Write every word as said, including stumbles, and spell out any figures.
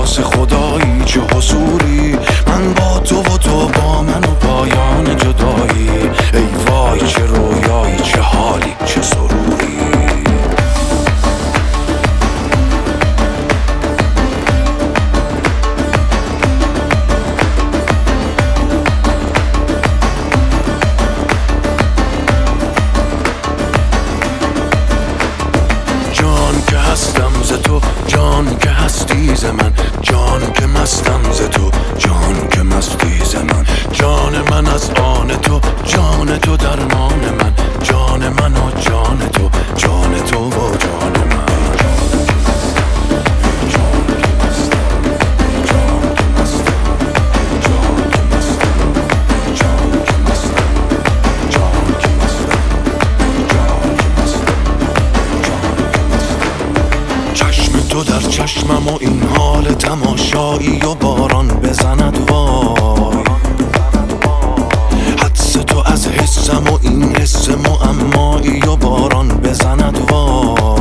واسه خدایی چه حضوری، من با تو و تو با من و پایان جدایی. ای وای چه رویایی، چه حالی، چه سروری. جان که هستم ز تو، جان که هستی ز من، جان که مستم ز تو، جان که مستی ز من. جان من از آن تو، جان تو درمان من، جان من و جان تو، جان تو و جان من. تو در چشمم و این حال تماشایی و باران بزند وای. حدس تو از حسم و این حس معمایی و باران بزند وای.